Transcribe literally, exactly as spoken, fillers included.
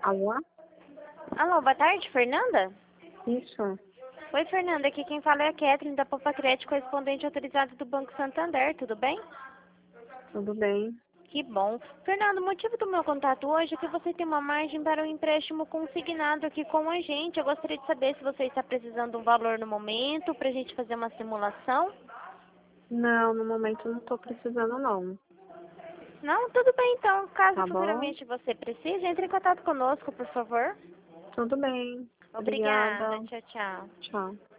Alô? Alô, boa tarde, Fernanda? Isso. Oi, Fernanda, aqui quem fala é a Kathleen, da Popa Crédito, correspondente autorizado do Banco Santander, tudo bem? Tudo bem? Que bom. Fernanda, o motivo do meu contato hoje é que você tem uma margem para um empréstimo consignado aqui com a gente. Eu gostaria de saber se você está precisando de um valor no momento, para a gente fazer uma simulação. Não, no momento não estou precisando não. Não? Tudo bem, então. Caso Tá bom? futuramente você precise, entre em contato conosco, por favor. Tudo bem. Obrigada. Obrigada. Tchau, tchau. Tchau.